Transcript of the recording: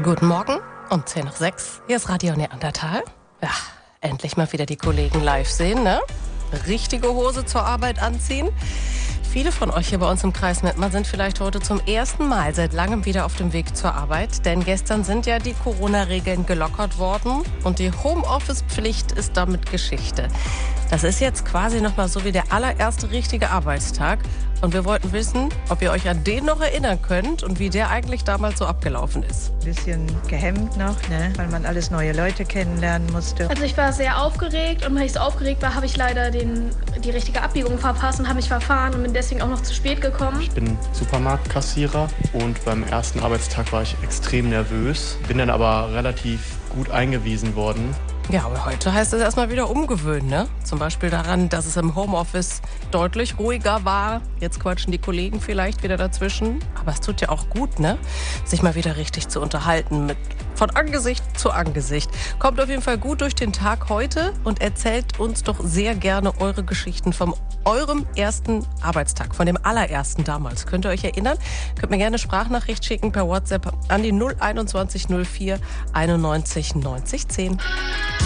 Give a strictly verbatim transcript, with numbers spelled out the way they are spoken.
Guten Morgen, um zehn nach sechs. Hier ist Radio Neandertal. Ja, endlich mal wieder die Kollegen live sehen, ne? Richtige Hose zur Arbeit anziehen. Viele von euch hier bei uns im Kreis Mettmann sind vielleicht heute zum ersten Mal seit langem wieder auf dem Weg zur Arbeit. Denn gestern sind ja die Corona-Regeln gelockert worden und die Homeoffice-Pflicht ist damit Geschichte. Das ist jetzt quasi nochmal so wie der allererste richtige Arbeitstag. Und wir wollten wissen, ob ihr euch an den noch erinnern könnt und wie der eigentlich damals so abgelaufen ist. Ein bisschen gehemmt noch, ne? Weil man alles neue Leute kennenlernen musste. Also ich war sehr aufgeregt und weil ich so aufgeregt war, habe ich leider den, die richtige Abbiegung verpasst und habe mich verfahren und bin deswegen auch noch zu spät gekommen. Ich bin Supermarktkassierer und beim ersten Arbeitstag war ich extrem nervös, bin dann aber relativ gut eingewiesen worden. Ja, aber heute heißt es erstmal wieder umgewöhnen, ne? Zum Beispiel daran, dass es im Homeoffice deutlich ruhiger war. Jetzt quatschen die Kollegen vielleicht wieder dazwischen. Aber es tut ja auch gut, ne? Sich mal wieder richtig zu unterhalten mit von Angesicht zu Angesicht. Kommt auf jeden Fall gut durch den Tag heute und erzählt uns doch sehr gerne eure Geschichten von eurem ersten Arbeitstag, von dem allerersten damals. Könnt ihr euch erinnern? Könnt mir gerne eine Sprachnachricht schicken per WhatsApp an die null einundzwanzig null vier einundneunzig neunzig zehn.